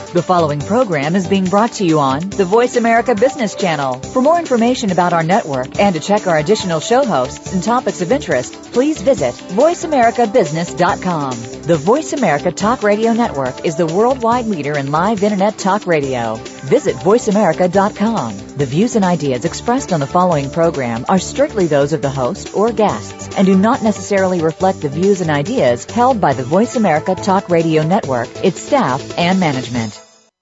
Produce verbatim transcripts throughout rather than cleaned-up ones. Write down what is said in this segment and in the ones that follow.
The following program is being brought to you on the Voice America Business Channel. For more information about our network and to check our additional show hosts and topics of interest, please visit voice america business dot com. The Voice America Talk Radio Network is the worldwide leader in live Internet talk radio. Visit voice america dot com. The views and ideas expressed on the following program are strictly those of the host or guests and do not necessarily reflect the views and ideas held by the Voice America Talk Radio Network, its staff, and management.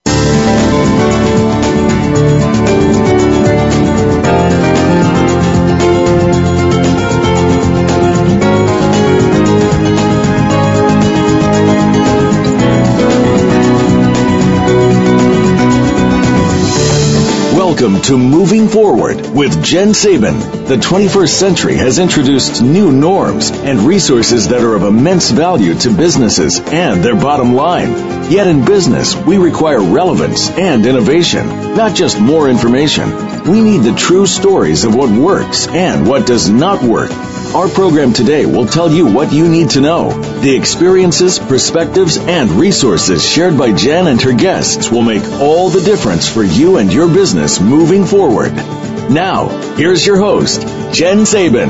Welcome to Moving Forward with Jen Sabin. The twenty-first century has introduced new norms and resources that are of immense value to businesses and their bottom line. Yet in business, we require relevance and innovation, not just more information. We need the true stories of what works and what does not work. Our program today will tell you what you need to know. The experiences, perspectives, and resources shared by Jen and her guests will make all the difference for you and your business moving forward. Now, here's your host, Jen Sabin.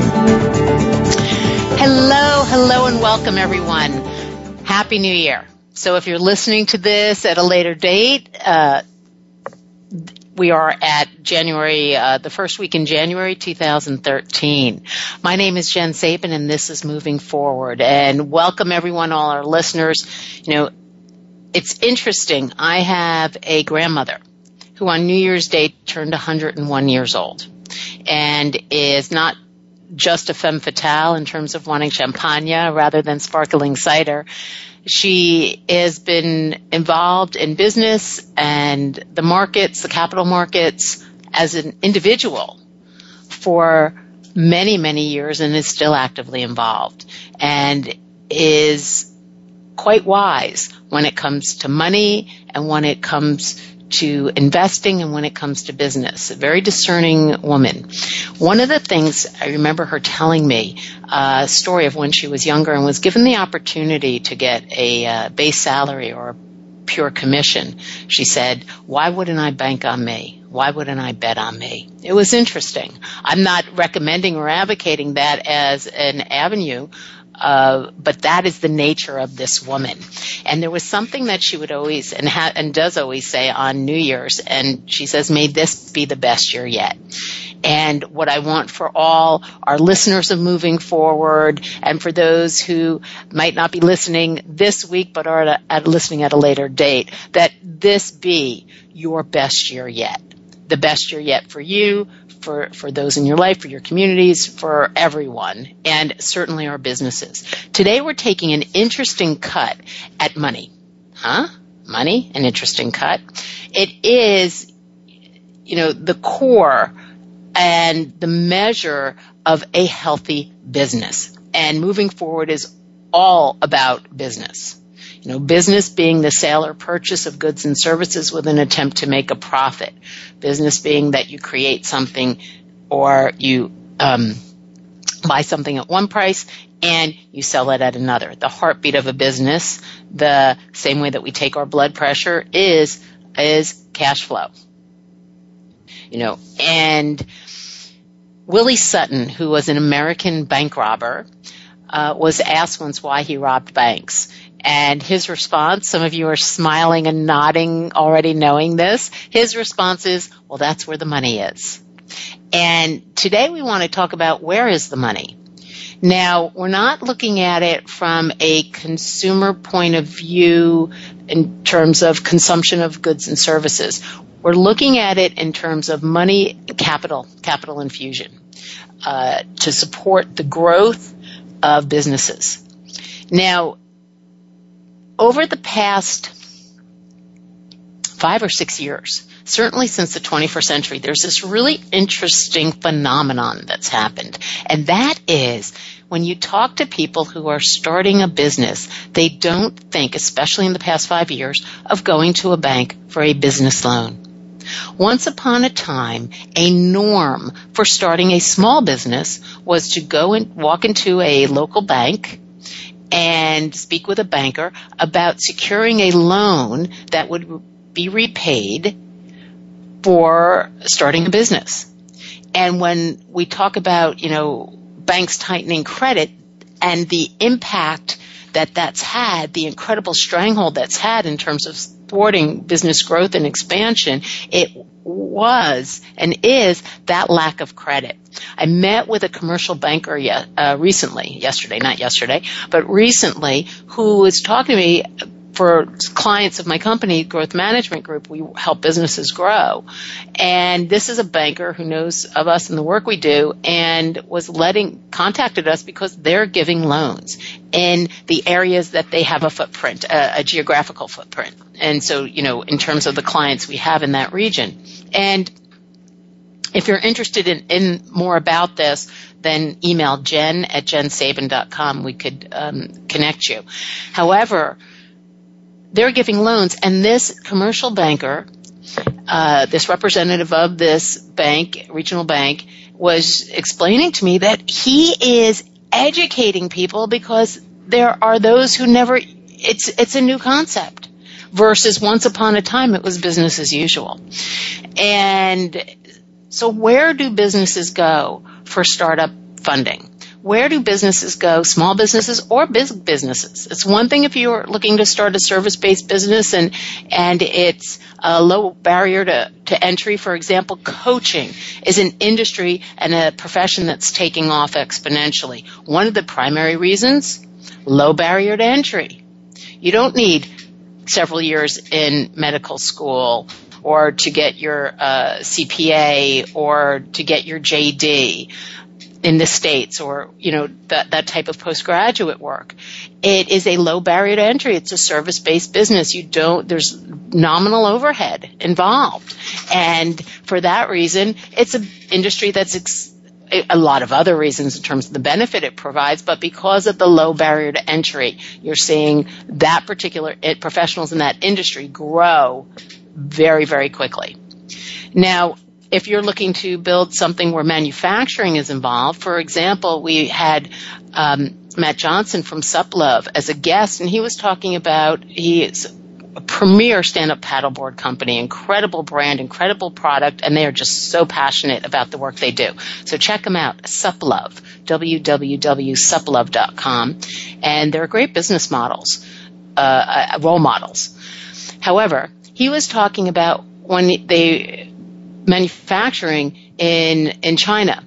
Hello, hello, and welcome, everyone. Happy New Year. So if you're listening to this at a later date, uh, we are at January, uh, the first week in January two thousand thirteen. My name is Jen Sabin, and this is Moving Forward. And welcome, everyone, all our listeners. You know, it's interesting. I have a grandmother who on New Year's Day turned one hundred one years old and is not just a femme fatale in terms of wanting champagne rather than sparkling cider. She has been involved in business and the markets, the capital markets, as an individual for many, many years and is still actively involved and is quite wise when it comes to money and when it comes to investing and when it comes to business. A very discerning woman. One of the things I remember her telling me, uh, a story of when she was younger and was given the opportunity to get a uh, base salary or a pure commission. She said, why wouldn't I bank on me? Why wouldn't I bet on me? It was interesting. I'm not recommending or advocating that as an avenue, Uh, but that is the nature of this woman. And there was something that she would always and, ha- and does always say on New Year's, and she says, may this be the best year yet. And what I want for all our listeners of Moving Forward and for those who might not be listening this week but are at, at listening at a later date, that this be your best year yet. The best year yet for you, for, for those in your life, for your communities, for everyone, and certainly our businesses. Today we're taking an interesting cut at money. Huh? Money? An interesting cut. It is, you know, the core and the measure of a healthy business. And Moving Forward is all about business. You know, business being the sale or purchase of goods and services with an attempt to make a profit. Business being that you create something or you um, buy something at one price and you sell it at another. The heartbeat of a business, the same way that we take our blood pressure, is is cash flow. You know, and Willie Sutton, who was an American bank robber, uh, was asked once why he robbed banks. And his response, some of you are smiling and nodding already knowing this, his response is, well, that's where the money is. And today we want to talk about where is the money. Now, we're not looking at it from a consumer point of view in terms of consumption of goods and services. We're looking at it in terms of money, capital, capital infusion, uh, to support the growth of businesses. Now, over the past five or six years, certainly since the twenty-first century, there's this really interesting phenomenon that's happened. And that is when you talk to people who are starting a business, they don't think, especially in the past five years, of going to a bank for a business loan. Once upon a time, a norm for starting a small business was to go and walk into a local bank and speak with a banker about securing a loan that would be repaid for starting a business. And when we talk about, you know, banks tightening credit and the impact that that's had, the incredible stranglehold that's had in terms of thwarting business growth and expansion, it was and is that lack of credit. I met with a commercial banker yet, uh, recently, yesterday, not yesterday, but recently, who was talking to me. For clients of my company, Growth Management Group, we help businesses grow. And this is a banker who knows of us and the work we do and was letting, contacted us because they're giving loans in the areas that they have a footprint, a, a geographical footprint. And so, you know, in terms of the clients we have in that region. And if you're interested in, in more about this, then email Jen at jen sabin dot com. We could um, connect you. However, they're giving loans, and this commercial banker, uh, this representative of this bank, regional bank, was explaining to me that he is educating people because there are those who never, it's, it's a new concept versus once upon a time it was business as usual. And so where do businesses go for startup funding? Where do businesses go, small businesses or big businesses? It's one thing if you're looking to start a service-based business and and it's a low barrier to, to entry. For example, coaching is an industry and a profession that's taking off exponentially. One of the primary reasons, low barrier to entry. You don't need several years in medical school or to get your uh, C P A or to get your J D. In the States, or, you know, that, that type of postgraduate work. It is a low barrier to entry. It's a service-based business. You don't, there's nominal overhead involved. And for that reason, it's an industry that's ex- a lot of other reasons in terms of the benefit it provides, but because of the low barrier to entry, you're seeing that particular it, professionals in that industry grow very, very quickly. Now, if you're looking to build something where manufacturing is involved, for example, we had um, Matt Johnson from Suplove as a guest, and he was talking about he is a premier stand-up paddleboard company, incredible brand, incredible product, and they are just so passionate about the work they do. So check them out, Suplove, w w w dot suplove dot com, and they're great business models, uh, role models. However, he was talking about when they manufacturing in in China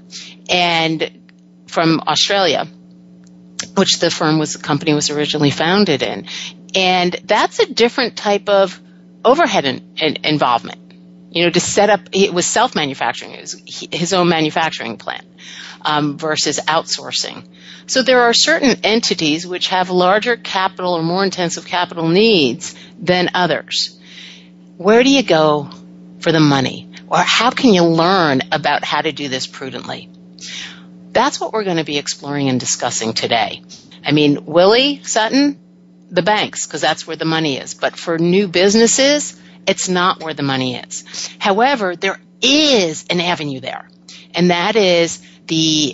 and from Australia, which the firm was the company was originally founded in, and that's a different type of overhead in, in, involvement. You know, to set up, it was self-manufacturing, it was his own manufacturing plant um, versus outsourcing. So there are certain entities which have larger capital or more intensive capital needs than others. Where do you go for the money? Or how can you learn about how to do this prudently? That's what we're going to be exploring and discussing today. I mean, Willie Sutton, the banks, because that's where the money is. But for new businesses, it's not where the money is. However, there is an avenue there, and that is the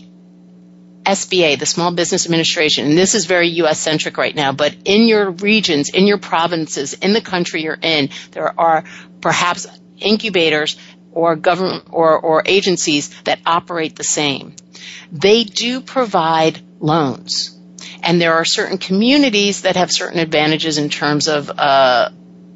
S B A, the Small Business Administration. And this is very U S-centric right now, but in your regions, in your provinces, in the country you're in, there are perhaps incubators or government or, or agencies that operate the same. They do provide loans. And there are certain communities that have certain advantages in terms of uh,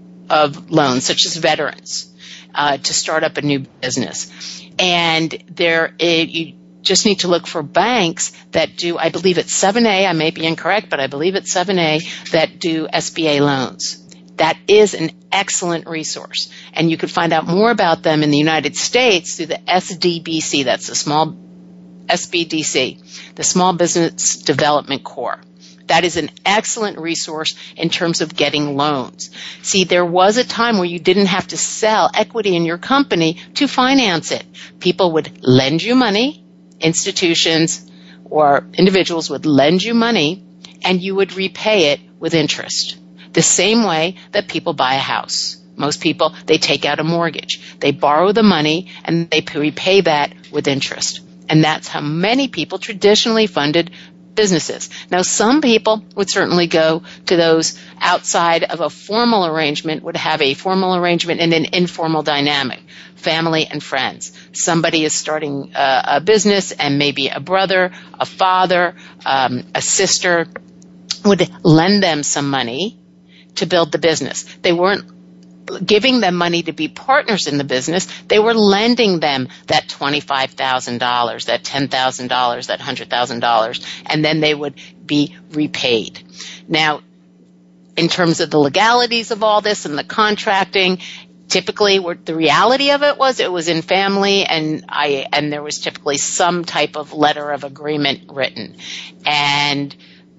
of loans, such as veterans, uh, to start up a new business. And there, it, you just need to look for banks that do, I believe it's seven A, I may be incorrect, but I believe it's seven A, that do S B A loans. That is an excellent resource. And you can find out more about them in the United States through the S D B C, that's the small S B D C, the Small Business Development Corps. That is an excellent resource in terms of getting loans. See, there was a time where you didn't have to sell equity in your company to finance it. People would lend you money, institutions or individuals would lend you money, and you would repay it with interest. The same way that people buy a house. Most people, they take out a mortgage. They borrow the money and they repay that with interest. And that's how many people traditionally funded businesses. Now, some people would certainly go to those outside of a formal arrangement, would have a formal arrangement and an informal dynamic, family and friends. Somebody is starting a, a business, and maybe a brother, a father, um, a sister would lend them some money to build the business. They weren't giving them money to be partners in the business. They were lending them that twenty-five thousand dollars, that ten thousand dollars, that one hundred thousand dollars, and then they would be repaid. Now, in terms of the legalities of all this and the contracting, typically the reality of it was it was in family, and I and there was typically some type of letter of agreement written. And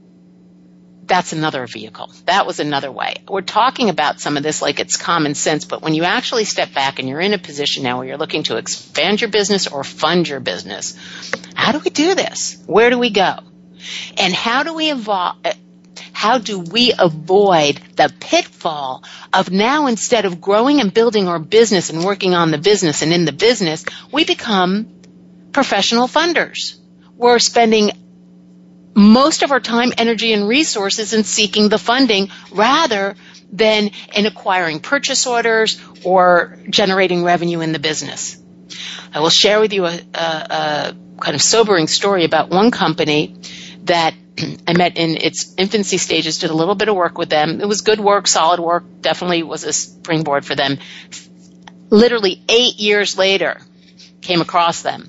that's another vehicle. That was another way. We're talking about some of this like it's common sense, but when you actually step back and you're in a position now where you're looking to expand your business or fund your business, how do we do this? Where do we go? And how do we evolve? How do we avoid the pitfall of now, instead of growing and building our business and working on the business and in the business, we become professional funders? We're spending most of our time, energy, and resources in seeking the funding rather than in acquiring purchase orders or generating revenue in the business. I will share with you a, a, a kind of sobering story about one company that I met in its infancy stages, did a little bit of work with them. It was good work, solid work, definitely was a springboard for them. Literally eight years later, came across them.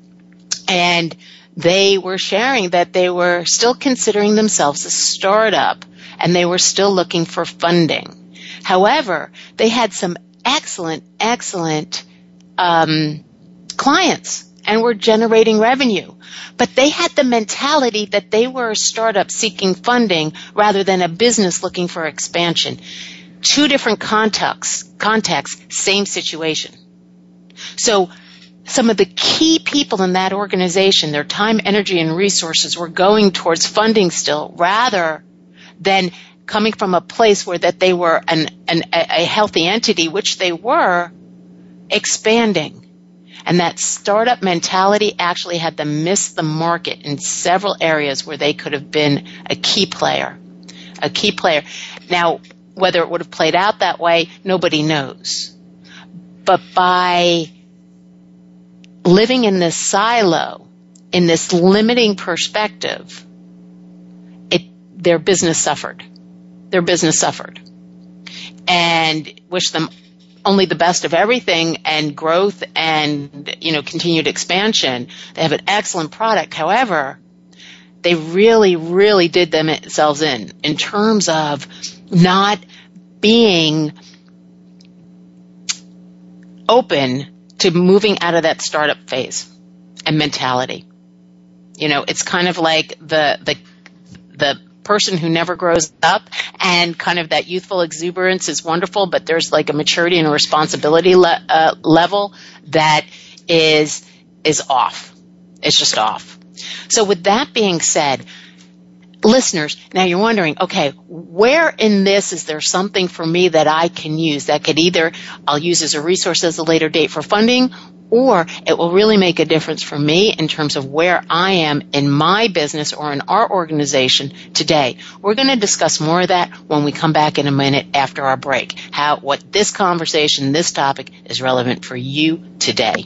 And they were sharing that they were still considering themselves a startup, and they were still looking for funding. However, they had some excellent, excellent um, clients and were generating revenue. But they had the mentality that they were a startup seeking funding rather than a business looking for expansion. Two different contexts, contexts, same situation. So some of the key people in that organization, their time, energy, and resources were going towards funding still rather than coming from a place where that they were an, an, a healthy entity, which they were, expanding. And that startup mentality actually had them miss the market in several areas where they could have been a key player, a key player. Now, whether it would have played out that way, nobody knows. But by living in this silo, in this limiting perspective, it, their business suffered. Their business suffered. And wish them only the best of everything and growth and, you know, continued expansion. They have an excellent product. However, they really, really did themselves in, in terms of not being open to moving out of that startup phase and mentality. You know, it's kind of like the the the person who never grows up, and kind of that youthful exuberance is wonderful, but there's like a maturity and a responsibility le- uh, level that is is off. It's just off. So with that being said, listeners, now you're wondering, okay, where in this is there something for me that I can use that could either I'll use as a resource as a later date for funding, or it will really make a difference for me in terms of where I am in my business or in our organization today. We're going to discuss more of that when we come back in a minute after our break, how what this conversation, this topic is relevant for you today.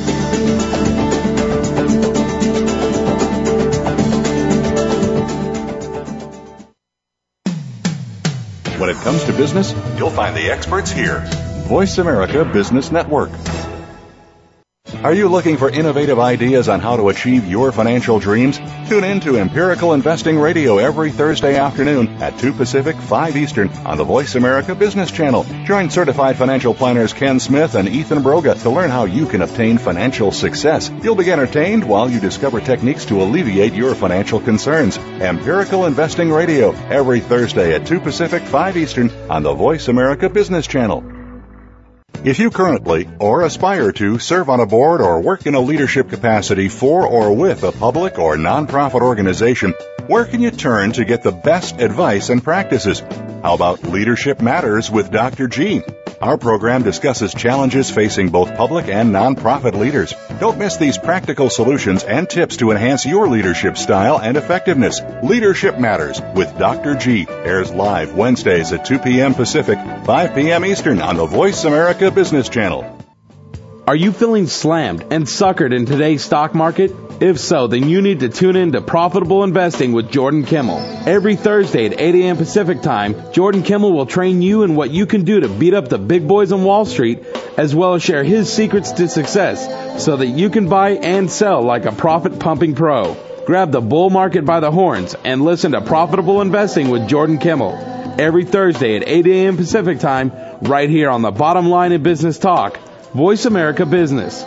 When it comes to business, you'll find the experts here. Voice America Business Network. Are you looking for innovative ideas on how to achieve your financial dreams? Tune in to Empirical Investing Radio every Thursday afternoon at two Pacific, five Eastern on the Voice America Business Channel. Join certified financial planners Ken Smith and Ethan Broga to learn how you can obtain financial success. You'll be entertained while you discover techniques to alleviate your financial concerns. Empirical Investing Radio every Thursday at two Pacific, five Eastern on the Voice America Business Channel. If you currently or aspire to serve on a board or work in a leadership capacity for or with a public or nonprofit organization, where can you turn to get the best advice and practices? How about Leadership Matters with Doctor G? Our program discusses challenges facing both public and nonprofit leaders. Don't miss these practical solutions and tips to enhance your leadership style and effectiveness. Leadership Matters with Doctor G airs live Wednesdays at two p.m. Pacific, five p.m. Eastern on the Voice America Business Channel. Are you feeling slammed and suckered in today's stock market? If so, then you need to tune in to Profitable Investing with Jordan Kimmel. Every Thursday at eight a.m. Pacific Time, Jordan Kimmel will train you in what you can do to beat up the big boys on Wall Street, as well as share his secrets to success so that you can buy and sell like a profit-pumping pro. Grab the bull market by the horns and listen to Profitable Investing with Jordan Kimmel. Every Thursday at eight a.m. Pacific Time, right here on the Bottom Line in Business Talk, Voice America Business.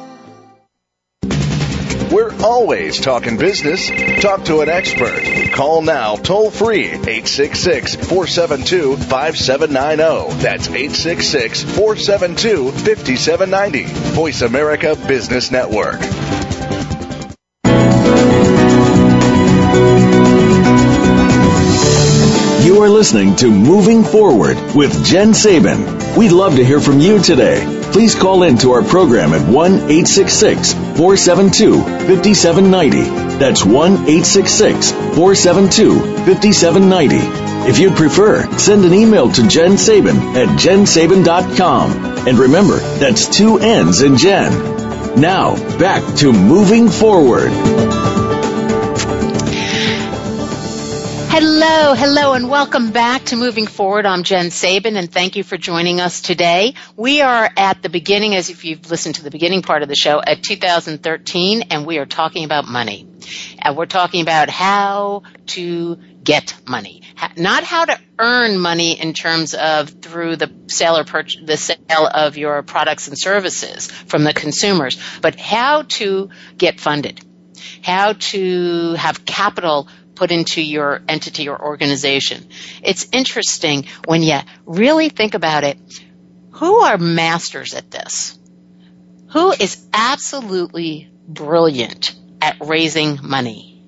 We're always talking business. Talk to an expert. Call now toll free eight six six, four seven two, five seven nine zero. That's eight six six, four seven two, five seven nine zero. Voice America Business Network. You are listening to Moving Forward with Jen Sabin. We'd love to hear from you today. Please call in to our program at one eight six six, four seven two, five seven nine zero. That's one eight six six, four seven two, five seven nine zero. If you'd prefer, send an email to Jen Sabin at jen sabin dot com. And remember, that's two N's in Jen. Now, back to Moving Forward. Hello, hello, and welcome back to Moving Forward. I'm Jen Sabin, and thank you for joining us today. We are at the beginning, as if you've listened to the beginning part of the show, at two thousand thirteen, and we are talking about money. And we're talking about how to get money, not how to earn money in terms of through the sale or purchase, the sale of your products and services from the consumers, but how to get funded, how to have capital put into your entity or organization. It's interesting when you really think about it. Who are masters at this? Who is absolutely brilliant at raising money?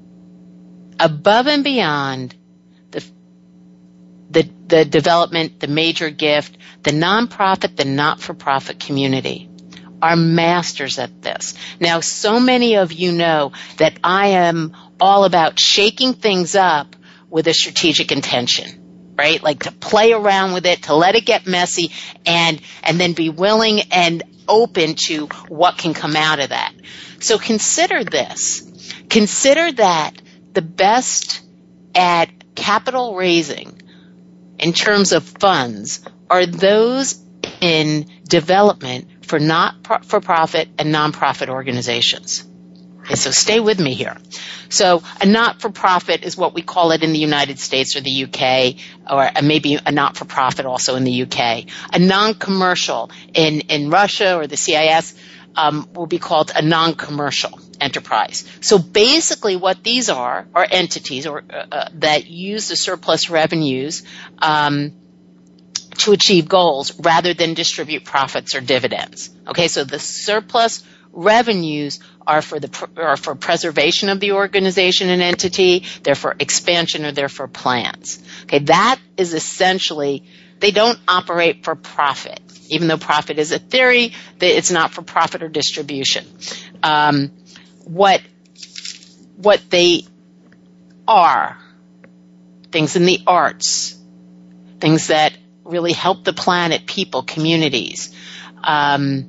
Above and beyond the, the, the development, the major gift, the nonprofit, the not-for-profit community are masters at this. Now, so many of you know that I am all about shaking things up with a strategic intention, right? Like to play around with it, to let it get messy, and and then be willing and open to what can come out of that. So consider this. Consider that the best at capital raising in terms of funds are those in development for not-for-profit and nonprofit organizations. Okay, so stay with me here. So a not-for-profit is what we call it in the United States or the U K, or maybe a not-for-profit also in the U K. A non-commercial in, in Russia or the C I S um, will be called a non-commercial enterprise. So basically what these are are entities or uh, that use the surplus revenues um, to achieve goals rather than distribute profits or dividends. Okay, so the surplus revenues are for the are for preservation of the organization and entity. They're for expansion or they're for plans. Okay, that is essentially, they don't operate for profit, even though profit is a theory. It's not for profit or distribution. Um, what what they are, things in the arts, things that really help the planet, people, communities. Um,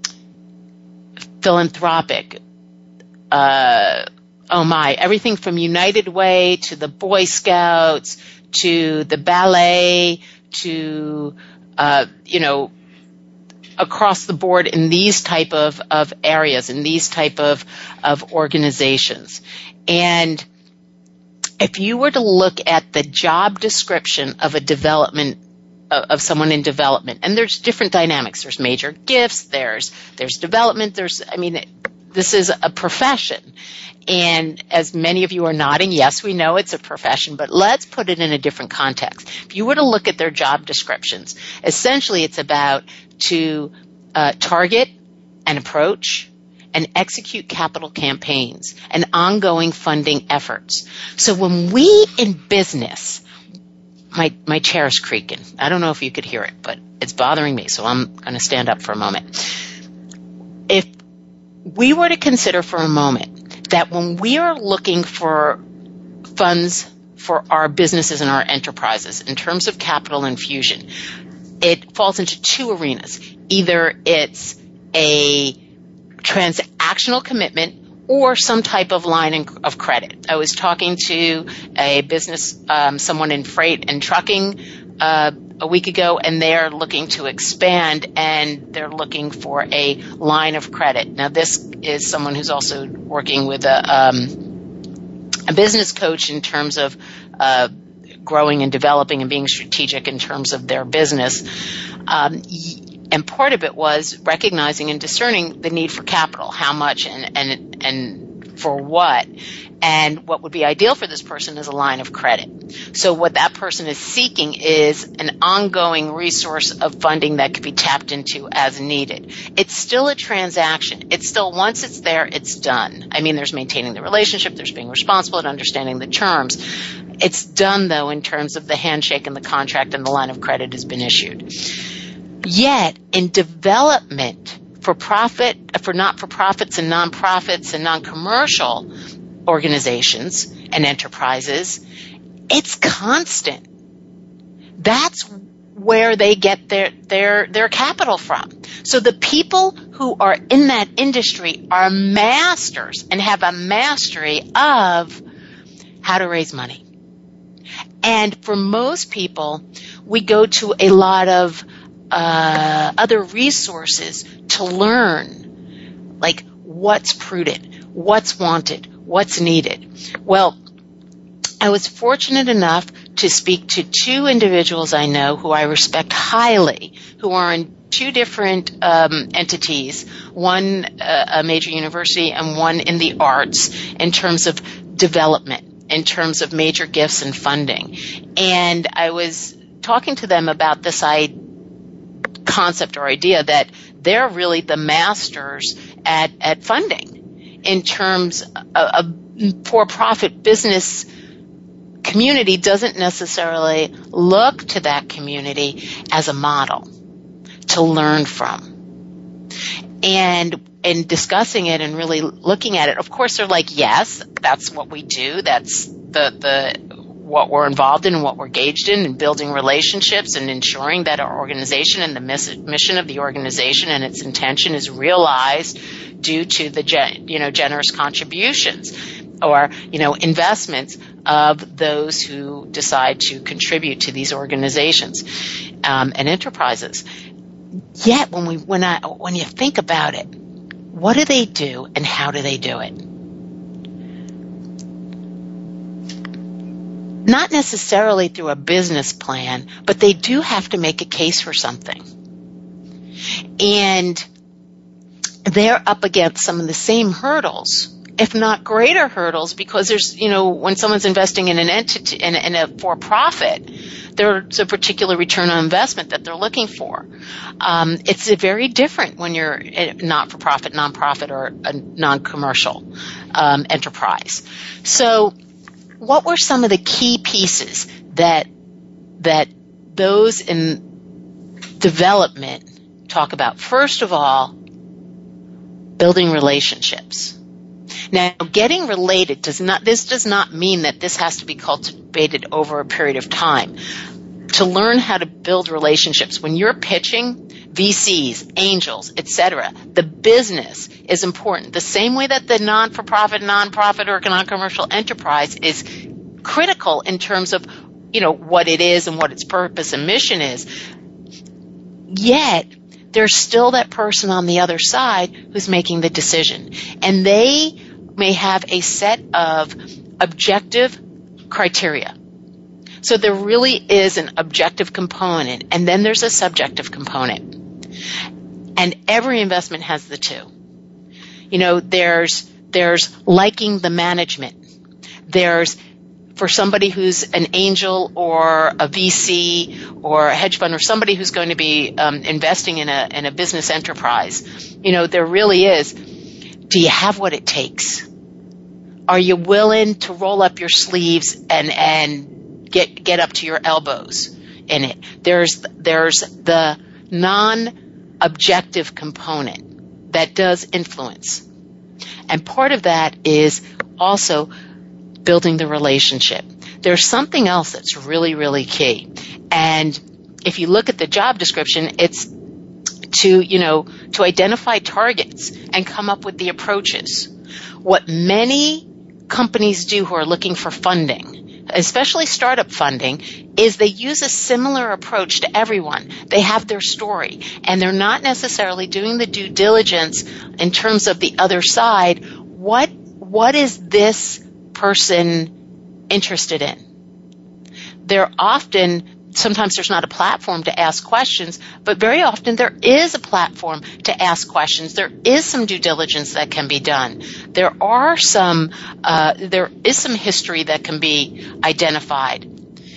philanthropic, uh, oh my, everything from United Way to the Boy Scouts to the ballet to, uh, you know, across the board in these type of, of areas, in these type of, of organizations. And if you were to look at the job description of a development of someone in development, and there's different dynamics. There's major gifts, there's there's development, there's, I mean, this is a profession. And as many of you are nodding, yes, we know it's a profession, but let's put it in a different context. If you were to look at their job descriptions, essentially it's about to uh, target and approach and execute capital campaigns and ongoing funding efforts. So when we in business, my, my chair's creaking. I don't know if you could hear it, but it's bothering me, so I'm going to stand up for a moment. If we were to consider for a moment that when we are looking for funds for our businesses and our enterprises in terms of capital infusion, it falls into two arenas. Either it's a transactional commitment or some type of line of credit. I was talking to a business, um, someone in freight and trucking uh, a week ago, and they're looking to expand, and they're looking for a line of credit. Now, this is someone who's also working with a, um, a business coach in terms of uh, growing and developing and being strategic in terms of their business. Um, And part of it was recognizing and discerning the need for capital, how much and, and, and for what. And what would be ideal for this person is a line of credit. So what that person is seeking is an ongoing resource of funding that could be tapped into as needed. It's still a transaction. It's still, once it's there, it's done. I mean, there's maintaining the relationship, there's being responsible and understanding the terms. It's done, though, in terms of the handshake and the contract, and the line of credit has been issued. Yet, in development for profit, for not-for-profits and nonprofits and non-commercial organizations and enterprises, it's constant. That's where they get their, their, their capital from. So the people who are in that industry are masters and have a mastery of how to raise money. And for most people, we go to a lot of uh, other resources to learn, like what's prudent, what's wanted, what's needed. Well, I was fortunate enough to speak to two individuals I know who I respect highly, who are in two different um, entities, one uh, a major university and one in the arts, in terms of development, in terms of major gifts and funding. And I was talking to them about this I- concept or idea that they're really the masters at, at funding in terms of a for-profit business community doesn't necessarily look to that community as a model to learn from. And in discussing it and really looking at it, of course, they're like, yes, that's what we do. That's the, the, what we're involved in and what we're engaged in, and building relationships and ensuring that our organization and the mission of the organization and its intention is realized due to the, you know, generous contributions or, you know, investments of those who decide to contribute to these organizations um, and enterprises. Yet, when we when I when you think about it, what do they do and how do they do it? Not necessarily through a business plan, but they do have to make a case for something. And they're up against some of the same hurdles, if not greater hurdles, because there's, you know, when someone's investing in an entity, in, in a for-profit, there's a particular return on investment that they're looking for. Um, it's very different when you're a not-for-profit, non-profit, or a non-commercial um, enterprise. So, what were some of the key pieces that that those in development talk about? First of all, building relationships. Now, getting related does not, this does not mean that this has to be cultivated over a period of time. To learn how to build relationships, when you're pitching V Cs, angels, et cetera, the business is important. The same way that the non-for-profit, non-profit, or non-commercial enterprise is critical in terms of, you know, what it is and what its purpose and mission is. Yet, there's still that person on the other side who's making the decision. And they may have a set of objective criteria. So there really is an objective component, and then there's a subjective component. And every investment has the two. You know, there's there's liking the management. There's, for somebody who's an angel or a V C or a hedge fund or somebody who's going to be um, investing in a in a business enterprise, you know, there really is, do you have what it takes? Are you willing to roll up your sleeves and and get get up to your elbows in it. There's there's the non-objective component that does influence. And part of that is also building the relationship. There's something else that's really, really key. And if you look at the job description, it's to, you know, to identify targets and come up with the approaches. What many companies do who are looking for funding, especially startup funding, is they use a similar approach to everyone. They have their story, and they're not necessarily doing the due diligence in terms of the other side. What what is this person interested in? They're often Sometimes there's not a platform to ask questions, but very often there is a platform to ask questions. There is some due diligence that can be done. There are some, uh, there is some history that can be identified.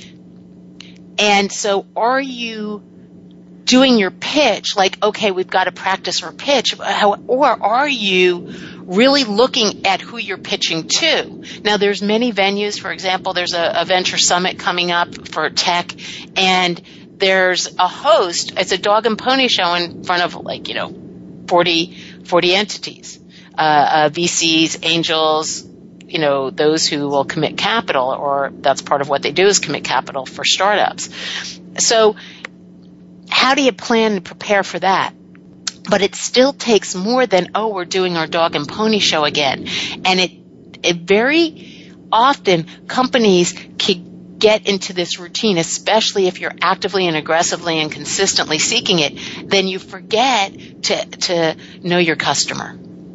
And so are you doing your pitch like, okay, we've got to practice our pitch, or are you really looking at who you're pitching to? Now, there's many venues. For example, there's a, a venture summit coming up for tech, and there's a host. It's a dog and pony show in front of, like, you know, forty, forty entities, uh, uh, V Cs, angels, you know, those who will commit capital, or that's part of what they do is commit capital for startups. So how do you plan and prepare for that? But it still takes more than, oh, we're doing our dog and pony show again. And it, it very often companies can get into this routine, especially if you're actively and aggressively and consistently seeking it, then you forget to, to know your customer.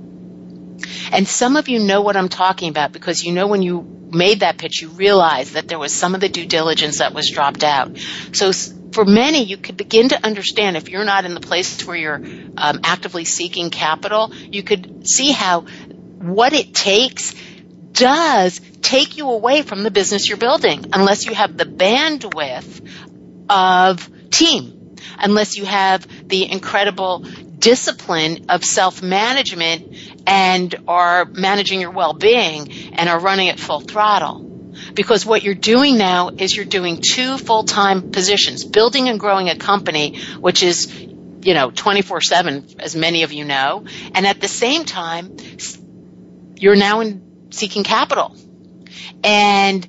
And some of you know what I'm talking about, because you know when you made that pitch, you realized that there was some of the due diligence that was dropped out. So for many, you could begin to understand, if you're not in the place where you're um, actively seeking capital, you could see how what it takes does take you away from the business you're building, unless you have the bandwidth of team, unless you have the incredible discipline of self-management and are managing your well-being and are running at full throttle. Because what you're doing now is you're doing two full-time positions, building and growing a company, which is, you know, twenty-four seven, as many of you know, and at the same time, you're now in seeking capital. And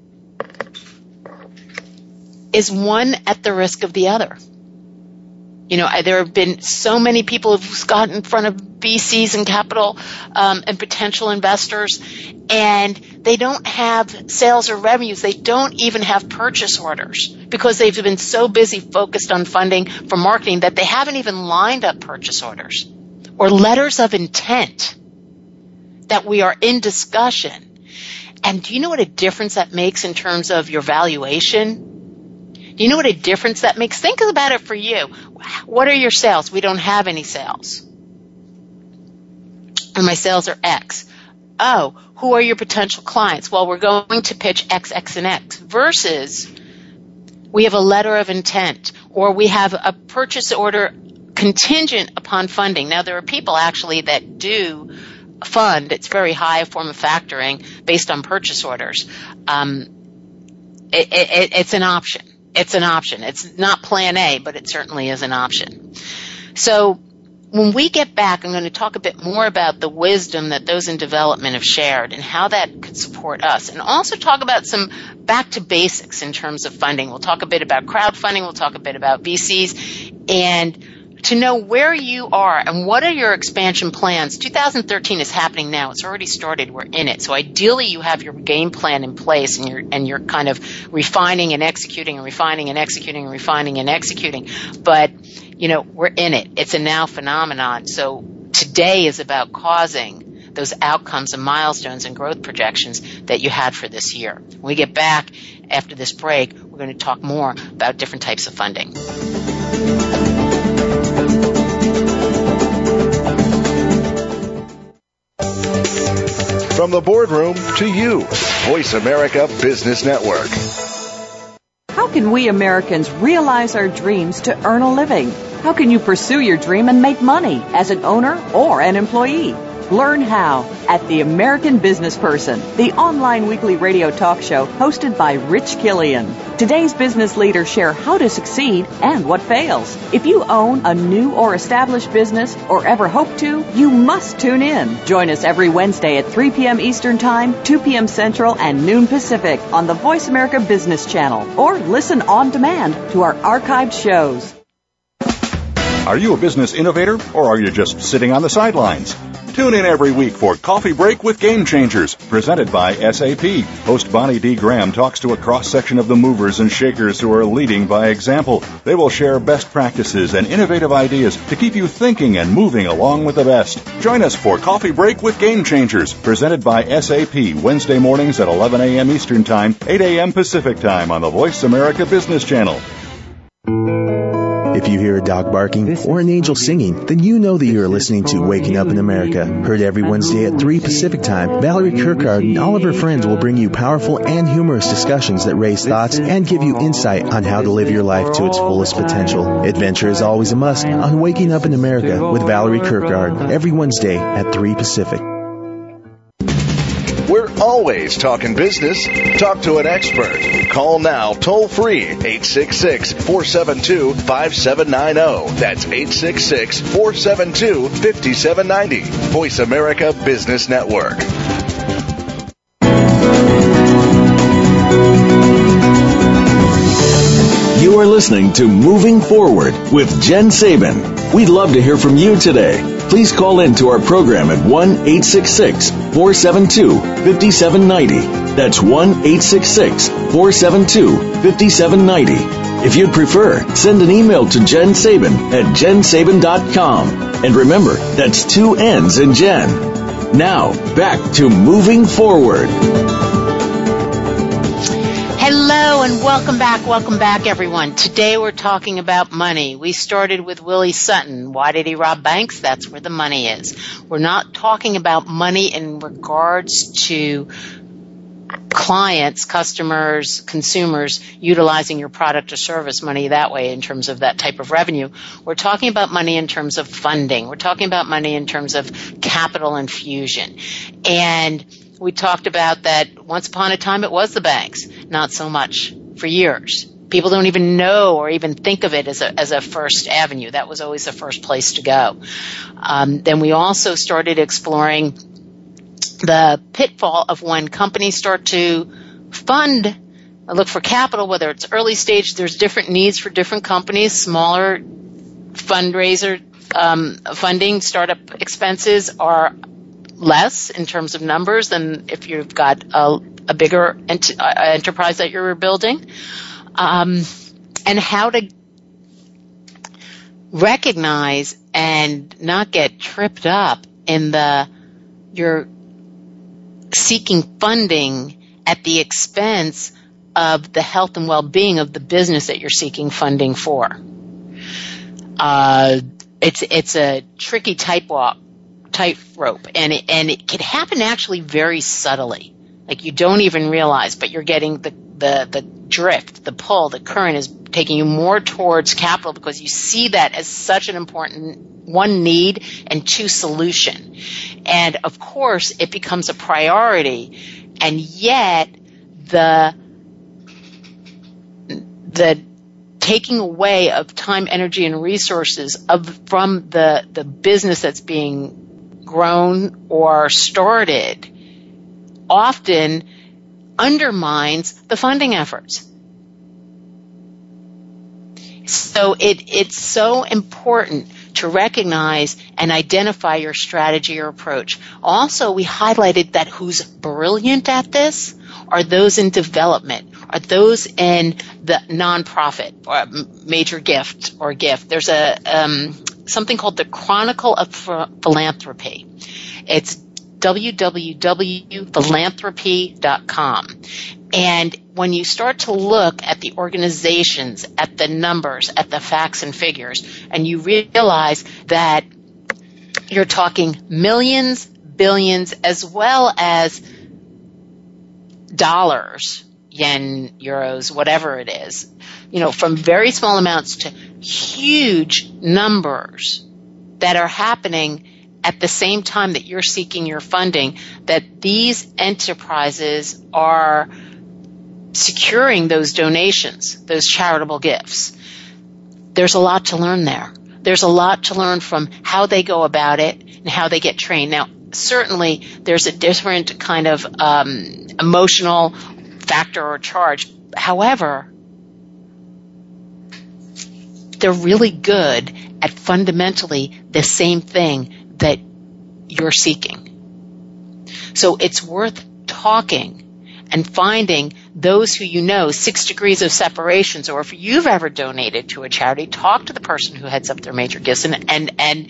is one at the risk of the other? You know, there have been so many people who've gotten in front of V Cs and capital um, and potential investors, and they don't have sales or revenues. They don't even have purchase orders because they've been so busy focused on funding for marketing that they haven't even lined up purchase orders or letters of intent that we are in discussion. And do you know what a difference that makes in terms of your valuation? Do you know what a difference that makes? Think about it for you. What are your sales? We don't have any sales. And my sales are X. Oh, who are your potential clients? Well, we're going to pitch X, X, and X. Versus we have a letter of intent, or we have a purchase order contingent upon funding. Now, there are people actually that do fund. It's very high, a form of factoring based on purchase orders. Um, it, it, it's an option. It's an option. It's not plan A, but it certainly is an option. So when we get back, I'm going to talk a bit more about the wisdom that those in development have shared and how that could support us, and also talk about some back to basics in terms of funding. We'll talk a bit about crowdfunding. We'll talk a bit about V Cs, and to know where you are and what are your expansion plans. two thousand thirteen is happening now. It's already started. We're in it. So ideally you have your game plan in place, and you're, and you're kind of refining and executing and refining and executing and refining and executing. But, you know, we're in it. It's a now phenomenon. So today is about causing those outcomes and milestones and growth projections that you had for this year. When we get back after this break, we're going to talk more about different types of funding. From the boardroom to you, Voice America Business Network. How can we Americans realize our dreams to earn a living? How can you pursue your dream and make money as an owner or an employee? Learn how at The American Business Person, the online weekly radio talk show hosted by Rich Killian. Today's business leaders share how to succeed and what fails. If you own a new or established business or ever hope to, you must tune in. Join us every Wednesday at three p.m. Eastern Time, two p.m. Central, and noon Pacific on the Voice America Business Channel, or listen on demand to our archived shows. Are you a business innovator, or are you just sitting on the sidelines? Tune in every week for Coffee Break with Game Changers, presented by S A P. Host Bonnie D. Graham talks to a cross-section of the movers and shakers who are leading by example. They will share best practices and innovative ideas to keep you thinking and moving along with the best. Join us for Coffee Break with Game Changers, presented by S A P, Wednesday mornings at eleven a.m. Eastern Time, eight a.m. Pacific Time on the Voice America Business Channel. If you hear a dog barking or an angel singing, then you know that you are listening to Waking Up in America. Heard every Wednesday at three Pacific Time, Valerie Kirkard and all of her friends will bring you powerful and humorous discussions that raise thoughts and give you insight on how to live your life to its fullest potential. Adventure is always a must on Waking Up in America with Valerie Kirkard every Wednesday at three Pacific. We're always talking business. Talk to an expert. Call now toll free eight six six, four seven two, five seven nine zero. That's eight six six, four seven two, five seven nine zero. Voice America Business Network. You are listening to Moving Forward with Jen Sabin. We'd love to hear from you today. Please call in to our program at one eight six six, four seven two, five seven nine zero. That's one eight six six, four seven two, five seven nine zero. If you'd prefer, send an email to Jen Sabin at jen sabin dot com. And remember, that's two N's in Jen. Now, back to Moving Forward. Hello and welcome back, welcome back everyone. Today we're talking about money. We started with Willie Sutton. Why did he rob banks? That's where the money is. We're not talking about money in regards to clients, customers, consumers utilizing your product or service, money that way in terms of that type of revenue. We're talking about money in terms of funding. We're talking about money in terms of capital infusion. And we talked about that once upon a time it was the banks, not so much for years. People don't even know or even think of it as a as a first avenue. That was always the first place to go. Um, then we also started exploring the pitfall of when companies start to fund, look for capital, whether it's early stage. There's different needs for different companies. Smaller fundraiser um, funding, startup expenses are less in terms of numbers than if you've got a, a bigger ent- uh, enterprise that you're building. Um, and how to recognize and not get tripped up in the you're seeking funding at the expense of the health and well-being of the business that you're seeking funding for. Uh, it's it's a tricky tightrope. tightrope, and it, and it can happen actually very subtly. Like you don't even realize, but you're getting the, the, the drift, the pull, the current is taking you more towards capital because you see that as such an important, one, need, and two, solution. And of course, it becomes a priority, and yet the the taking away of time, energy, and resources of from the, the business that's being grown or started often undermines the funding efforts. So it, it's so important to recognize and identify your strategy or approach. Also, we highlighted that who's brilliant at this are those in development, are those in the nonprofit or major gift or gift. There's a um, something called the Chronicle of Philanthropy. It's w w w dot philanthropy dot com. And when you start to look at the organizations, at the numbers, at the facts and figures, and you realize that you're talking millions, billions, as well as dollars, yen, euros, whatever it is, you know, from very small amounts to huge numbers that are happening at the same time that you're seeking your funding, that these enterprises are securing those donations, those charitable gifts. There's a lot to learn there. There's a lot to learn from how they go about it and how they get trained. Now, certainly there's a different kind of um, emotional factor or charge. However, they're really good at fundamentally the same thing that you're seeking. So it's worth talking and finding those who you know, six degrees of separations, or if you've ever donated to a charity, talk to the person who heads up their major gifts and and and,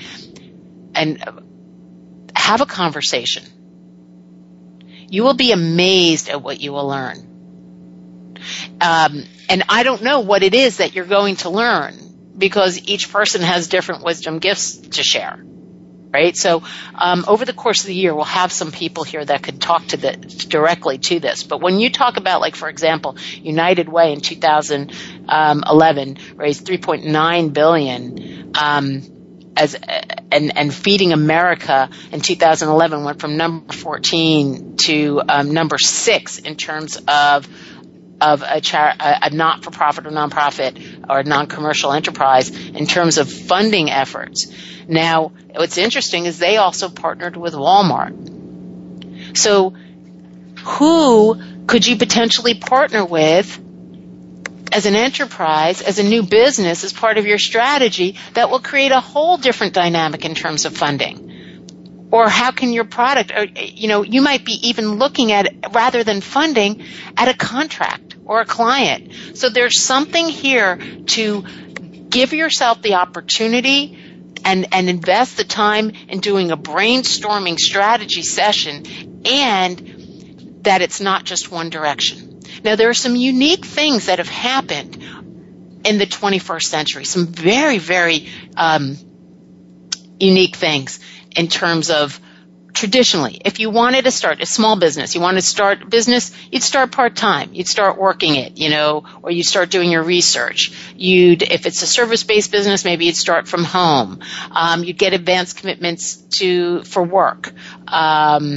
and have a conversation. You will be amazed at what you will learn. Um, and I don't know what it is that you're going to learn, because each person has different wisdom gifts to share, right? So um, over the course of the year, we'll have some people here that could talk to the, directly to this. But when you talk about, like, for example, United Way in two thousand eleven raised three point nine billion dollars, um, as and, and Feeding America in two thousand eleven went from number fourteen to um, number six in terms of of a, char- a not-for-profit or nonprofit or non-commercial enterprise in terms of funding efforts. Now, what's interesting is they also partnered with Walmart. So who could you potentially partner with as an enterprise, as a new business, as part of your strategy that will create a whole different dynamic in terms of funding? Or how can your product, or, you know, you might be even looking at it, rather than funding, at a contract or a client. So there's something here to give yourself the opportunity and, and invest the time in doing a brainstorming strategy session, and that it's not just one direction. Now, there are some unique things that have happened in the twenty-first century, some very, very um, unique things. In terms of traditionally, if you wanted to start a small business, you wanted to start a business, you'd start part-time. You'd start working it, you know, or you start doing your research. You'd, if it's a service-based business, maybe you'd start from home. Um, you'd get advance commitments to, for work, um,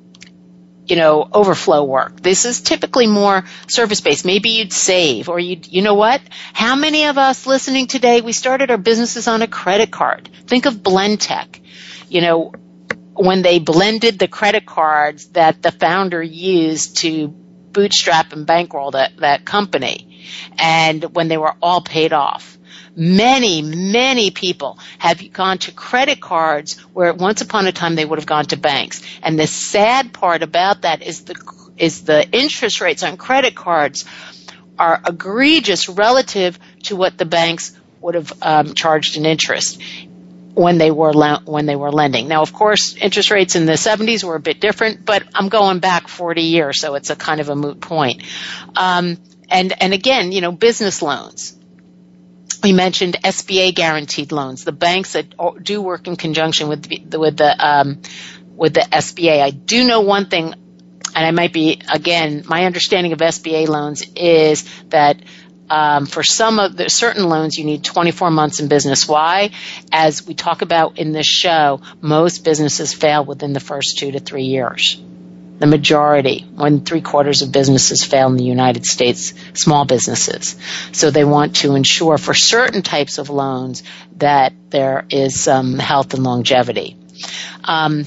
you know, overflow work. This is typically more service-based. Maybe you'd save, or you'd, you know what? How many of us listening today, we started our businesses on a credit card? Think of Blendtec. You know, when they blended the credit cards that the founder used to bootstrap and bankroll that, that company, and when they were all paid off. Many, many people have gone to credit cards where once upon a time they would have gone to banks. And the sad part about that is the is the interest rates on credit cards are egregious relative to what the banks would have um, charged in interest when they were le- when they were lending. Now, of course, interest rates in the seventies were a bit different, but I'm going back forty years, so it's a kind of a moot point. Um, and and again, you know, business loans. We mentioned S B A guaranteed loans, the banks that do work in conjunction with the, with the um, with the S B A. I do know one thing, and I might be, again, my understanding of S B A loans is that Um, for some of the certain loans, you need twenty-four months in business. Why? As we talk about in this show, most businesses fail within the first two to three years. The majority, one three quarters of businesses fail in the United States, small businesses. So they want to ensure for certain types of loans that there is some health and longevity. Um,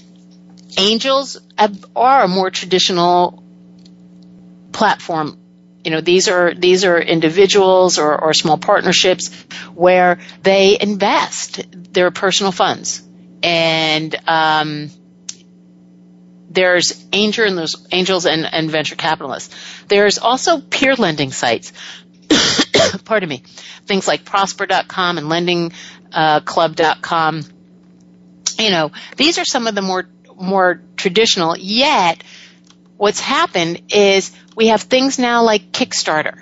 angels have, are a more traditional platform. You know, these are these are individuals or, or small partnerships where they invest their personal funds, and um, there's angel and those angels and, and venture capitalists. There's also peer lending sites. Pardon me, things like Prosper dot com and Lending Club dot com. You know, these are some of the more more traditional. Yet, what's happened is we have things now like Kickstarter.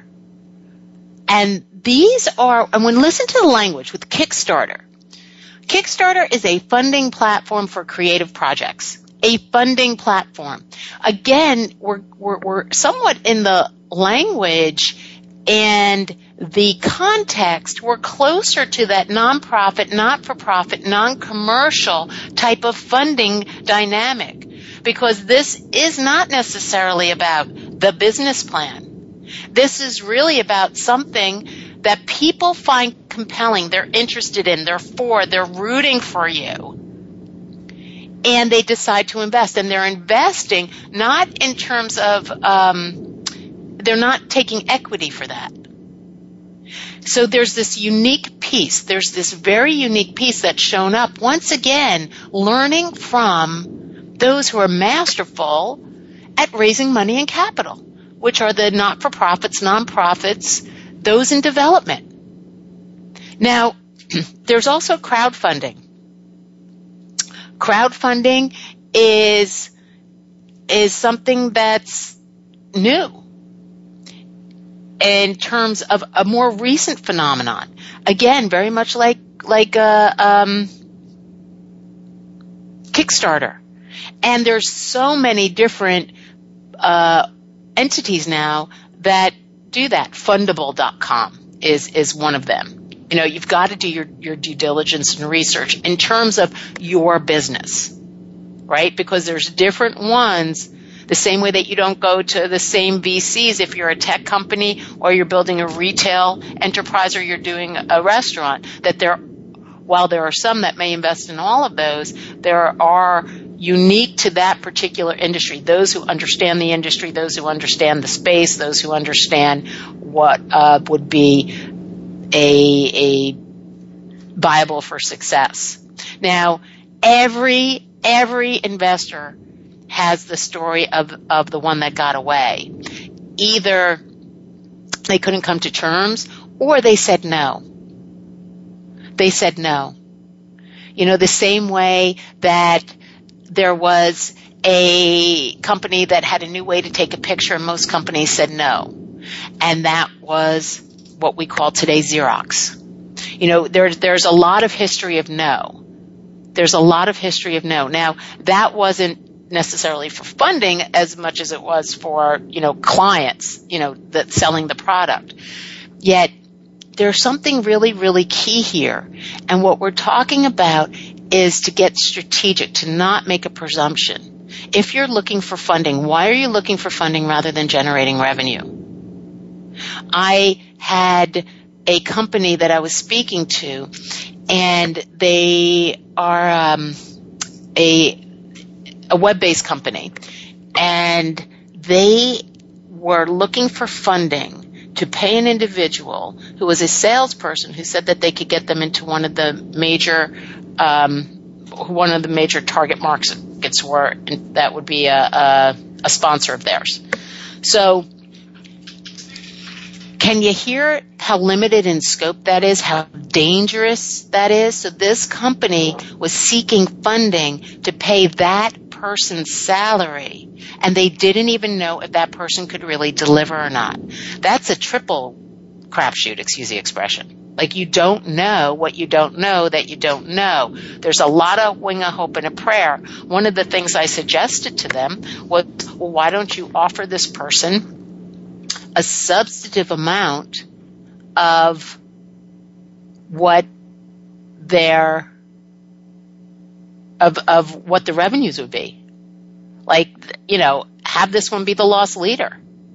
And these are, and when listen to the language with Kickstarter. Kickstarter is a funding platform for creative projects. A funding platform. Again, we're, we're, we're somewhat in the language and the context, we're closer to that nonprofit, not-for-profit, non-commercial type of funding dynamic, because this is not necessarily about the business plan. This is really about something that people find compelling, they're interested in, they're for, they're rooting for you. And they decide to invest. And they're investing not in terms of, um, they're not taking equity for that. So there's this unique piece. There's this very unique piece that's shown up, once again, learning from those who are masterful at raising money and capital, which are the not-for-profits, nonprofits, those in development. Now, there's also crowdfunding. Crowdfunding is is something that's new in terms of a more recent phenomenon. Again, very much like like a um, Kickstarter, and there's so many different uh, entities now that do that. Fundable dot com is is one of them. You know, you've got to do your, your due diligence and research in terms of your business, right? Because there's different ones, the same way that you don't go to the same V Cs if you're a tech company or you're building a retail enterprise or you're doing a restaurant, that there, while there are some that may invest in all of those, there are unique to that particular industry, those who understand the industry, those who understand the space, those who understand what uh, would be A, a viable for success. Now, every every investor has the story of, of the one that got away. Either they couldn't come to terms or they said no. They said no. You know, the same way that there was a company that had a new way to take a picture and most companies said no. And that was what we call today Xerox. You know, there's there's a lot of history of no. There's a lot of history of no. Now, that wasn't necessarily for funding as much as it was for, you know, clients, you know, that selling the product. Yet, there's something really, really key here. And what we're talking about is to get strategic, to not make a presumption. If you're looking for funding, why are you looking for funding rather than generating revenue? I had a company that I was speaking to, and they are um, a a web-based company, and they were looking for funding to pay an individual who was a salesperson who said that they could get them into one of the major um, one of the major target markets were, and that would be a, a, a sponsor of theirs. So can you hear how limited in scope that is, how dangerous that is? So this company was seeking funding to pay that person's salary, and they didn't even know if that person could really deliver or not. That's a triple crapshoot, excuse the expression. Like, you don't know what you don't know that you don't know. There's a lot of wing, a hope, and a prayer. One of the things I suggested to them was, well, why don't you offer this person a substantive amount of what their of of what the revenues would be. Like, you know, have this one be the loss leader.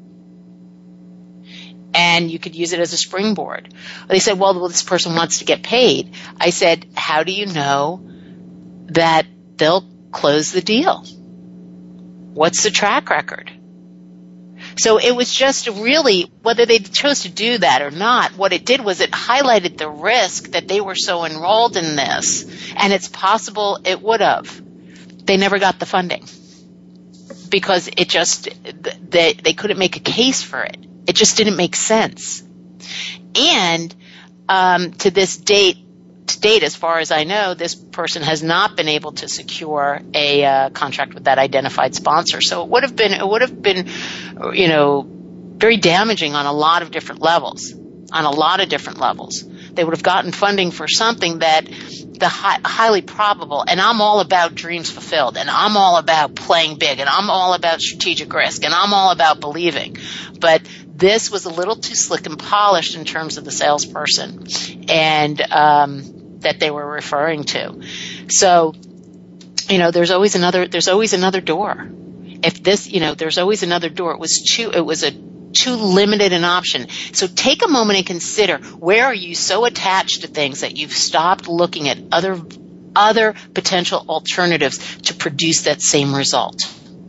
And you could use it as a springboard. They said, well, well, this person wants to get paid. I said, how do you know that they'll close the deal? What's the track record? So it was just really, whether they chose to do that or not, what it did was it highlighted the risk that they were so enrolled in this, and it's possible it would have. They never got the funding because it just, they, they couldn't make a case for it. It just didn't make sense. And um, to this date, to date, as far as I know, this person has not been able to secure a uh, contract with that identified sponsor. So it would have been, it would have been, you know, very damaging on a lot of different levels. On a lot of different levels, they would have gotten funding for something that the high, highly probable. And I'm all about dreams fulfilled, and I'm all about playing big, and I'm all about strategic risk, and I'm all about believing. But this was a little too slick and polished in terms of the salesperson and um, that they were referring to. So you know, there's always another, there's always another door. If this, you know, there's always another door. It was too, it was a too limited an option. So take a moment and consider, where are you so attached to things that you've stopped looking at other, other potential alternatives to produce that same result?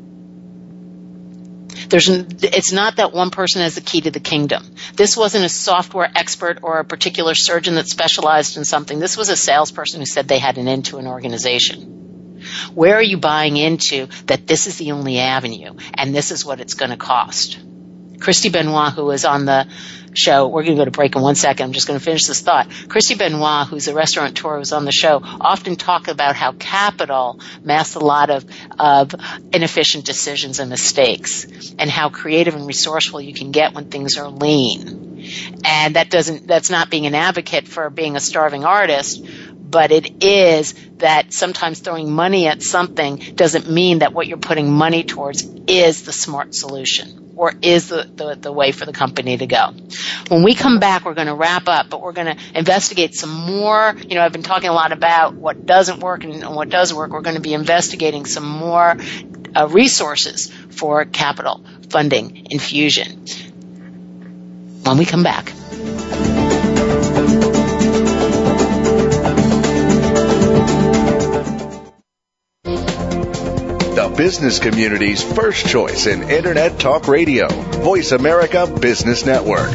There's, it's not that one person has the key to the kingdom. This wasn't a software expert or a particular surgeon that specialized in something. This was a salesperson who said they had an end to an organization. Where are you buying into that this is the only avenue and this is what it's going to cost? Christy Benoit, who was on the show, we're going to go to break in one second. I'm just going to finish this thought. Christy Benoit, who's a restaurateur who was on the show, often talk about how capital masks a lot of, of inefficient decisions and mistakes, and how creative and resourceful you can get when things are lean. And that doesn't, that's not being an advocate for being a starving artist, but it is that sometimes throwing money at something doesn't mean that what you're putting money towards is the smart solution or is the, the, the way for the company to go. When we come back, we're going to wrap up, but we're going to investigate some more. You know, I've been talking a lot about what doesn't work and what does work. We're going to be investigating some more uh, resources for capital funding infusion when we come back. The business community's first choice in Internet Talk Radio. Voice America Business Network.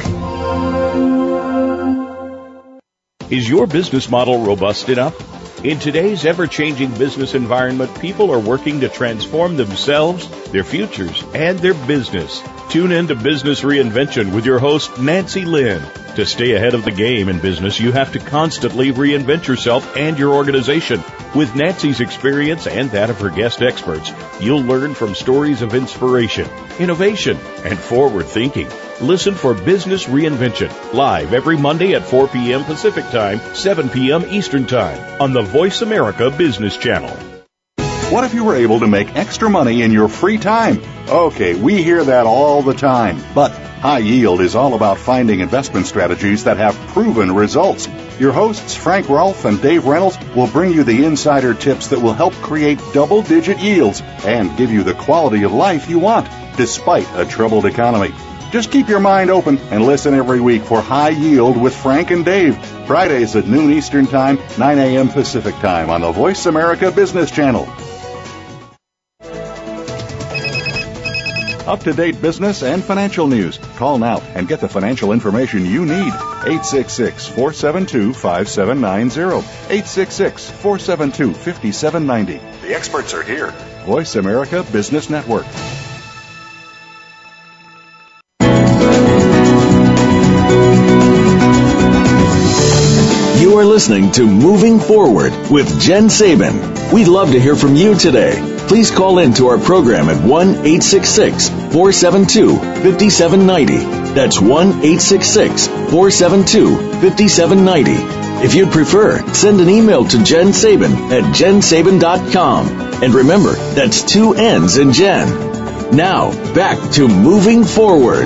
Is your business model robust enough? In today's ever-changing business environment, people are working to transform themselves, their futures, and their business. Tune in to Business Reinvention with your host, Nancy Lynn. To stay ahead of the game in business, you have to constantly reinvent yourself and your organization. With Nancy's experience and that of her guest experts, you'll learn from stories of inspiration, innovation, and forward thinking. Listen for Business Reinvention, live every Monday at four p.m. Pacific Time, seven p.m. Eastern Time, on the Voice America Business Channel. What if you were able to make extra money in your free time? Okay, we hear that all the time, but High Yield is all about finding investment strategies that have proven results. Your hosts, Frank Rolfe and Dave Reynolds, will bring you the insider tips that will help create double-digit yields and give you the quality of life you want, despite a troubled economy. Just keep your mind open and listen every week for High Yield with Frank and Dave, Fridays at noon Eastern Time, nine a.m. Pacific Time on the Voice America Business Channel. Up-to-date business and financial news. Call now and get the financial information you need. eight six six, four seven two, five seven nine zero. eight six six, four seven two, five seven nine zero. The experts are here. Voice America Business Network. You are listening to Moving Forward with Jen Sabin. We'd love to hear from you today. Please call in to our program at one eight six six, four seven two, five seven nine zero. That's one eight six six, four seven two, five seven nine zero. If you'd prefer, send an email to Jen Sabin at jen sabin dot com. And remember, that's two N's in Jen. Now, back to Moving Forward.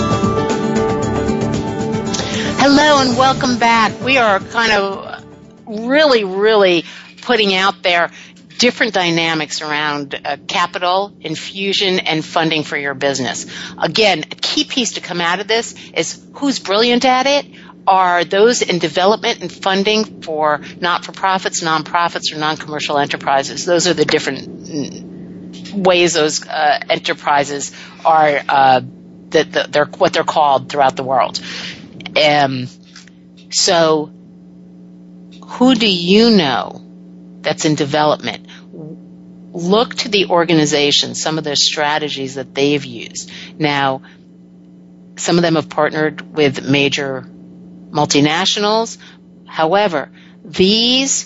Hello and welcome back. We are kind of really, really putting out there different dynamics around uh, capital, infusion, and funding for your business. Again, a key piece to come out of this is who's brilliant at it are those in development and funding for not-for-profits, non-profits, or non-commercial enterprises. Those are the different ways those uh, enterprises are uh, that the, they're what they're called throughout the world. Um, so, who do you know that's in development? Look to the organization, some of their strategies that they've used. Now, some of them have partnered with major multinationals. However, these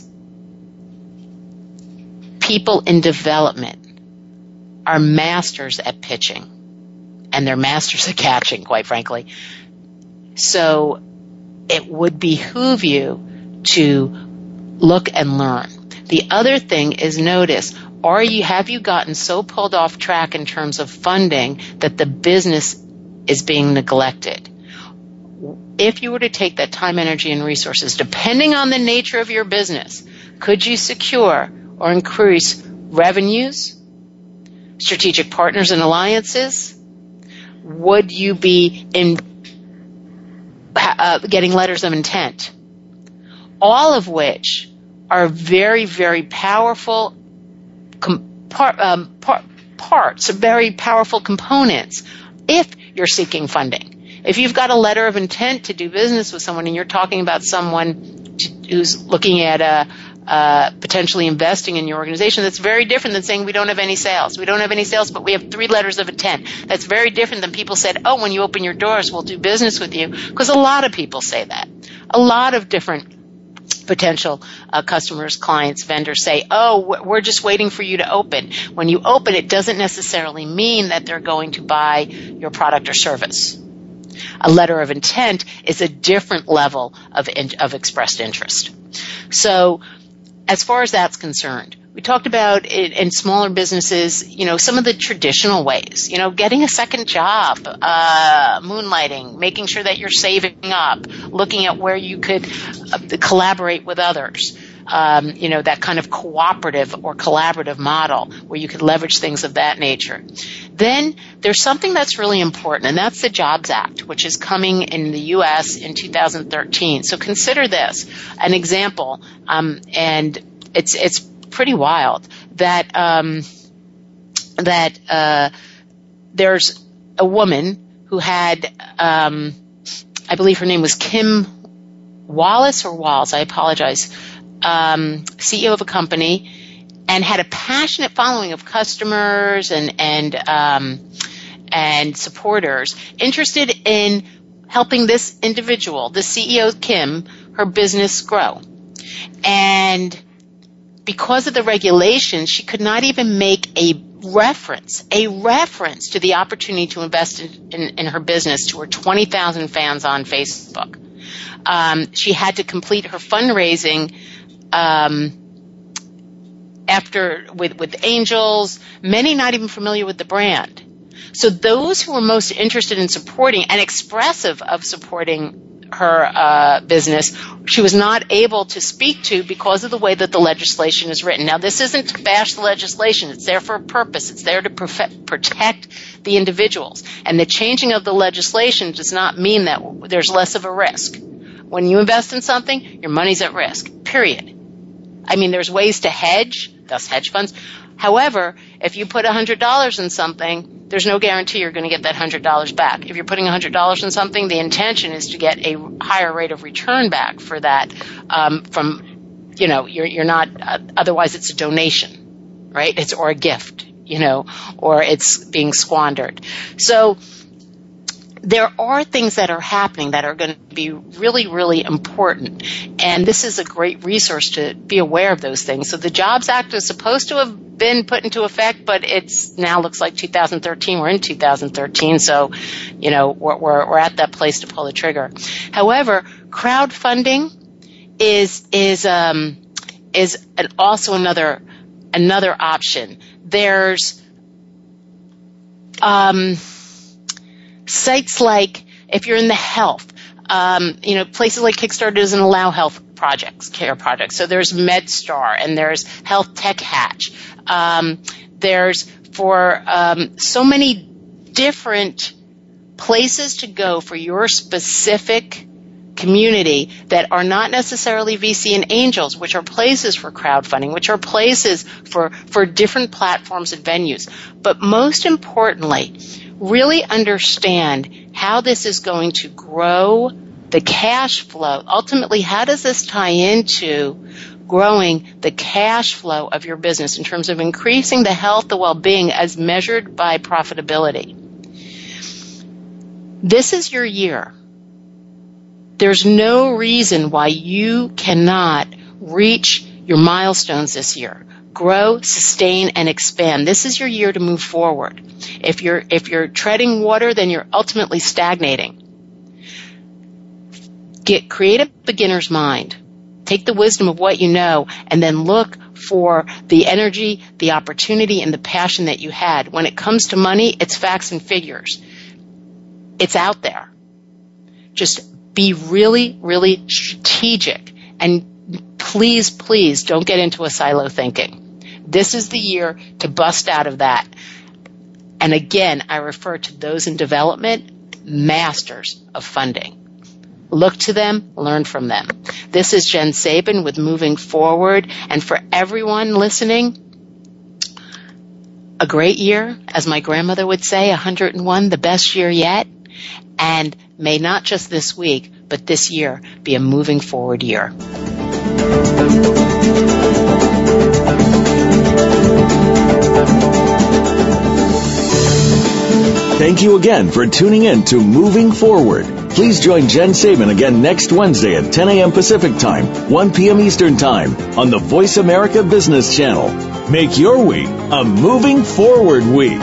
people in development are masters at pitching, and they're masters at catching, quite frankly. So it would behoove you to look and learn. The other thing is notice, are you, have you gotten so pulled off track in terms of funding that the business is being neglected? If you were to take that time, energy, and resources, depending on the nature of your business, could you secure or increase revenues, strategic partners and alliances? Would you be in uh, getting letters of intent? All of which are very, very powerful com- par- um, par- parts, very powerful components if you're seeking funding. If you've got a letter of intent to do business with someone and you're talking about someone to, who's looking at a, uh, potentially investing in your organization, that's very different than saying we don't have any sales. We don't have any sales, but we have three letters of intent. That's very different than people said, oh, when you open your doors, we'll do business with you. Because a lot of people say that. A lot of different potential uh, customers, clients, vendors say, oh, we're just waiting for you to open. When you open, it doesn't necessarily mean that they're going to buy your product or service. A letter of intent is a different level of, in, of expressed interest. So as far as that's concerned, we talked about it in smaller businesses, you know, some of the traditional ways, you know, getting a second job, uh, moonlighting, making sure that you're saving up, looking at where you could uh, collaborate with others, um, you know, that kind of cooperative or collaborative model where you could leverage things of that nature. Then there's something that's really important, and that's the Jobs Act, which is coming in the U S in two thousand thirteen. So consider this, an example, um, and it's it's pretty wild that um, that uh, there's a woman who had, um, I believe her name was Kim Wallace or Walls, I apologize, um, C E O of a company, and had a passionate following of customers and and um, and supporters interested in helping this individual, the C E O Kim, her business grow. And because of the regulations, she could not even make a reference, a reference to the opportunity to invest in, in, in her business to her twenty thousand fans on Facebook. Um, she had to complete her fundraising um, after with, with angels, many not even familiar with the brand. So those who were most interested in supporting and expressive of supporting her uh, business, she was not able to speak to because of the way that the legislation is written. Now, this isn't to bash the legislation. It's there for a purpose. It's there to profe- protect the individuals. And the changing of the legislation does not mean that there's less of a risk. When you invest in something, your money's at risk, period. I mean, there's ways to hedge, thus hedge funds. However, if you put one hundred dollars in something, there's no guarantee you're going to get that one hundred dollars back. If you're putting one hundred dollars in something, the intention is to get a higher rate of return back for that um, from, you know, you're, you're not, uh, otherwise it's a donation, right? It's or a gift, you know, or it's being squandered. So there are things that are happening that are going to be really, really important. And this is a great resource to be aware of those things. So the Jobs Act is supposed to have been put into effect, but it's now looks like two thousand thirteen. We're in two thousand thirteen. So, you know, we're, we're, we're at that place to pull the trigger. However, crowdfunding is, is, um, is an, also another, another option. There's, um, sites like, if you're in the health, um, you know, places like Kickstarter doesn't allow health projects, care projects. So there's MedStar and there's Health Tech Hatch. Um, there's for um, so many different places to go for your specific community that are not necessarily V C and angels, which are places for crowdfunding, which are places for, for different platforms and venues. But most importantly, really understand how this is going to grow the cash flow. Ultimately, how does this tie into growing the cash flow of your business in terms of increasing the health, the well-being as measured by profitability? This is your year. There's no reason why you cannot reach your milestones this year. Grow, sustain, and expand. This is your year to move forward. If you're if you're treading water, then you're ultimately stagnating. Get create a beginner's mind. Take the wisdom of what you know, and then look for the energy, the opportunity, and the passion that you had. When it comes to money, it's facts and figures. It's out there. Just be really, really strategic, and please, please don't get into a silo thinking. This is the year to bust out of that. And again, I refer to those in development, masters of funding. Look to them, learn from them. This is Jen Sabin with Moving Forward. And for everyone listening, a great year, as my grandmother would say, one hundred and one, the best year yet. And may not just this week, but this year be a moving forward year. Thank you again for tuning in to Moving Forward. Please join Jen Sabin again next Wednesday at ten a.m. Pacific Time, one p.m. Eastern Time on the Voice America Business Channel. Make your week a moving forward week.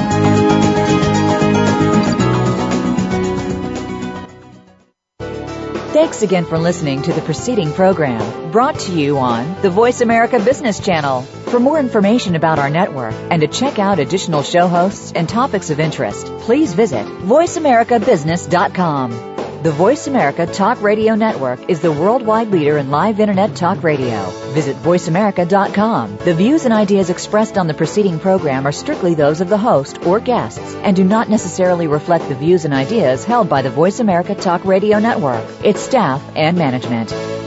Thanks again for listening to the preceding program, brought to you on the Voice America Business Channel. For more information about our network and to check out additional show hosts and topics of interest, please visit voice america business dot com. The Voice America Talk Radio Network is the worldwide leader in live Internet talk radio. Visit voice america dot com. The views and ideas expressed on the preceding program are strictly those of the host or guests and do not necessarily reflect the views and ideas held by the Voice America Talk Radio Network, its staff, and management.